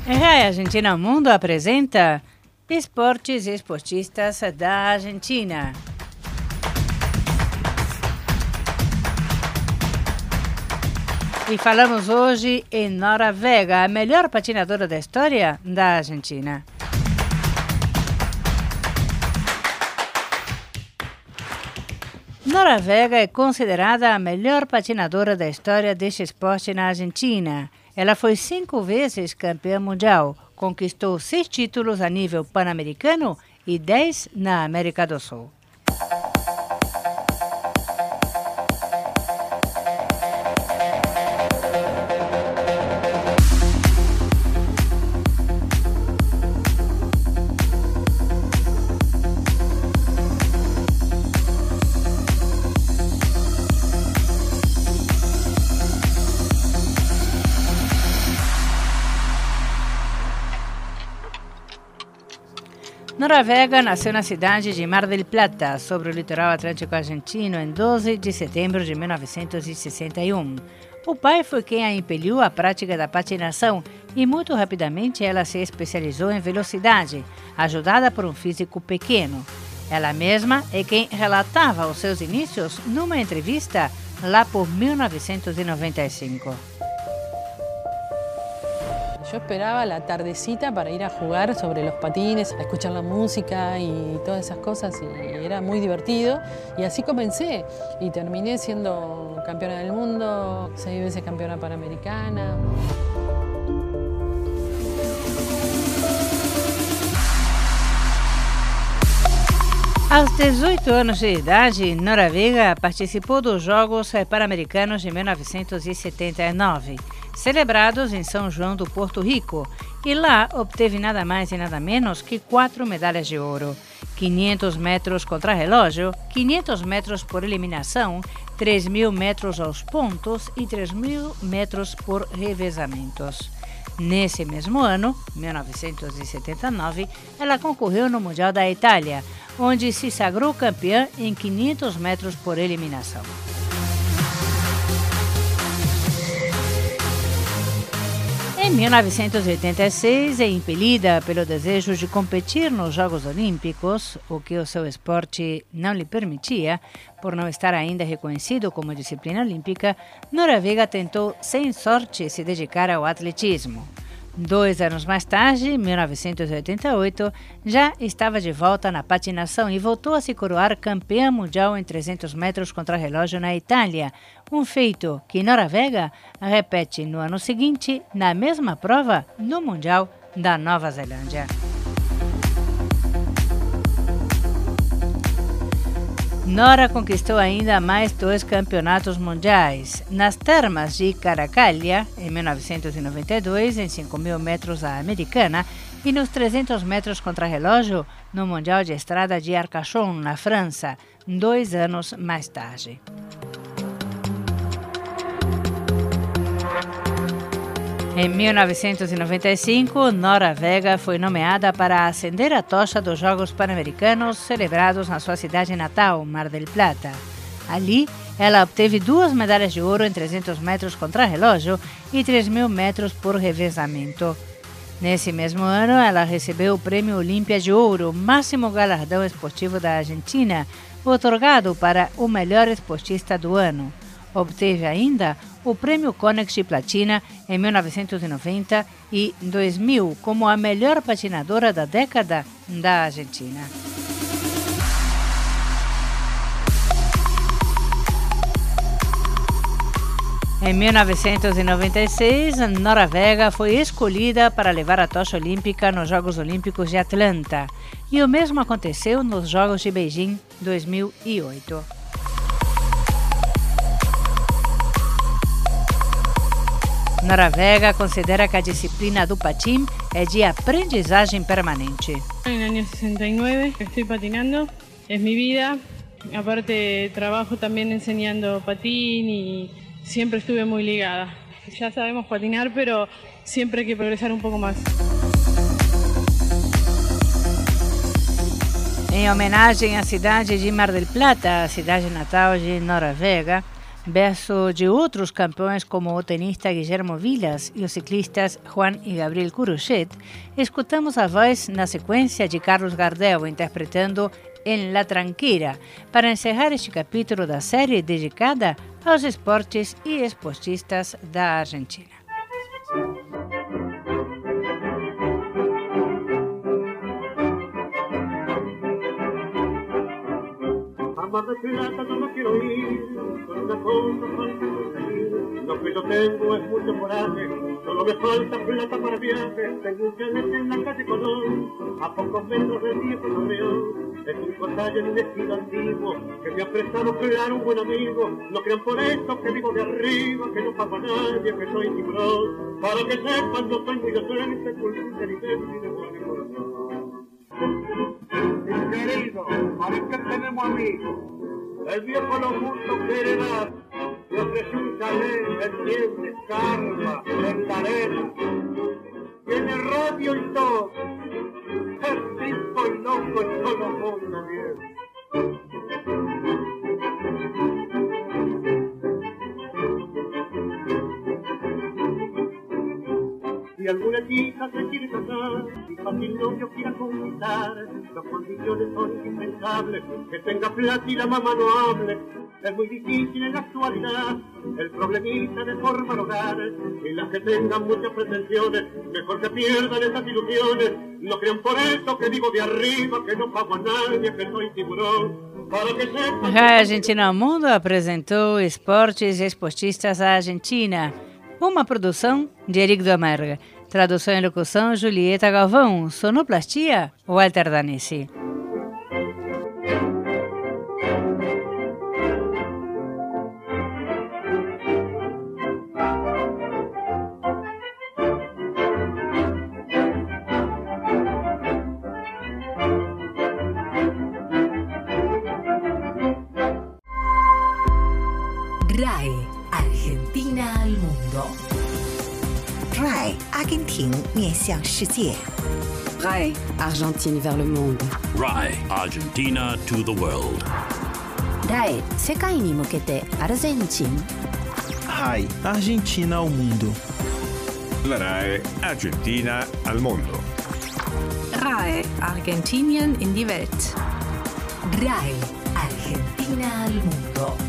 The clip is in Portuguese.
A Argentina ao Mundo apresenta Esportes e Esportistas da Argentina. E falamos hoje em Nora Vega, a melhor patinadora da história da Argentina. Nora Vega é considerada a melhor patinadora da história deste esporte na Argentina. Ela foi 5 vezes campeã mundial, conquistou 6 títulos a nível pan-americano e 10 na América do Sul. Nora Vega nasceu na cidade de Mar del Plata, sobre o litoral atlântico argentino, em 12 de setembro de 1961. O pai foi quem a impeliu à prática da patinação e muito rapidamente ela se especializou em velocidade, ajudada por um físico pequeno. Ela mesma é quem relatava os seus inícios numa entrevista lá por 1995. Yo esperaba la tardecita para ir a jugar sobre los patines, a escuchar la música y todas esas cosas, y era muy divertido. Y así comencé y terminé siendo campeona del mundo, 6 veces campeona panamericana. Aos 18 anos de idade, Nora Vega participou dos Jogos Pan-Americanos de 1979, celebrados em São João do Porto Rico, e lá obteve nada mais e nada menos que 4 medalhas de ouro: 500 metros contrarrelógio, 500 metros por eliminação, 3.000 metros aos pontos e 3.000 metros por revezamentos. Nesse mesmo ano, 1979, ela concorreu no Mundial da Itália, onde se sagrou campeã em 500 metros por eliminação. Em 1986, impelida pelo desejo de competir nos Jogos Olímpicos, o que o seu esporte não lhe permitia, por não estar ainda reconhecido como disciplina olímpica, Nora Vega tentou, sem sorte, se dedicar ao atletismo. 2 anos mais tarde, em 1988, já estava de volta na patinação e voltou a se coroar campeã mundial em 300 metros contrarrelógio na Itália, um feito que Nora Vega repete no ano seguinte, na mesma prova, no Mundial da Nova Zelândia. Nora conquistou ainda mais 2 campeonatos mundiais. Nas termas de Caracalha, em 1992, em 5.000 metros a americana, e nos 300 metros contrarrelógio, no Mundial de Estrada de Arcachon, na França, 2 anos mais tarde. Em 1995, Nora Vega foi nomeada para acender a tocha dos Jogos Pan-Americanos celebrados na sua cidade natal, Mar del Plata. Ali, ela obteve 2 medalhas de ouro em 300 metros contrarrelógio e 3.000 metros por revezamento. Nesse mesmo ano, ela recebeu o Prêmio Olímpia de Ouro, máximo galardão esportivo da Argentina, outorgado para o melhor esportista do ano. Obteve ainda o Prêmio Konex de Platina em 1990 e 2000 como a melhor patinadora da década da Argentina. Em 1996, Nora Vega foi escolhida para levar a tocha olímpica nos Jogos Olímpicos de Atlanta, e o mesmo aconteceu nos Jogos de Beijing 2008. Nora Vega considera que a disciplina do patim é de aprendizagem permanente. En el año 69 estoy patinando, es mi vida. Aparte trabajo también enseñando patín y siempre estuve muy ligada. Ya sabemos patinar, pero siempre hay que progresar un poco más. Em homenagem à cidade de Mar del Plata, a cidade natal de Nora Vega, Verso de outros campeões como o tenista Guillermo Vilas e os ciclistas Juan e Gabriel Curuchet, escutamos a voz na sequência de Carlos Gardel interpretando En la Tranqueira, para encerrar este capítulo da série dedicada aos esportes e esportistas da Argentina. Mar del Plata yo no quiero ir, con una cosa falta conseguir. Lo que yo tengo es mucho coraje, solo me falta plata para viajes. Tengo un chalet en la calle Colón, a pocos metros del viejo Torreón. Es un corsalla en un estilo antiguo, que me ha prestado claro un buen amigo. No crean por esto que vivo de arriba, que no pago a nadie, que soy tiburón. Para que sepan, yo soy muy docente, culto, inteligente y de buen corazón. Querido, parece que tenemos amigos. El viejo lo justo que heredar. Le ofrecí un chalet, entiende, karma, en la arena. Tiene radio y todo. Es disco y loco y todo mundo bien. Si alguna chica se quiere casar y fácil novio quiera conquistar, las condiciones son indispensables, que tenga plata y la mamá no hable. Es muy difícil en la actualidad el problemita de formar hogar, y las que tengan muchas pretensiones, mejor que pierdan esas ilusiones. No crean por eso que vivo de arriba, que no pago a nadie, que soy tiburón. A Argentina ao Mundo apresentou Esportes e Esportistas da Argentina, uma produção de Eric Domergue. Tradução e locução, Julieta Galvão. Sonoplastia, Walter Danesi. RAE, Argentina al mundo. RAE, 阿根廷面向世界。 RAE, Argentine vers le monde. RAE, Argentina to the world. RAE, 世界に向けてアルゼンチン。 RAE, Argentina ao mundo. La RAE, Argentina al mundo. RAE, Argentinien in die Welt. RAE, Argentina al mundo.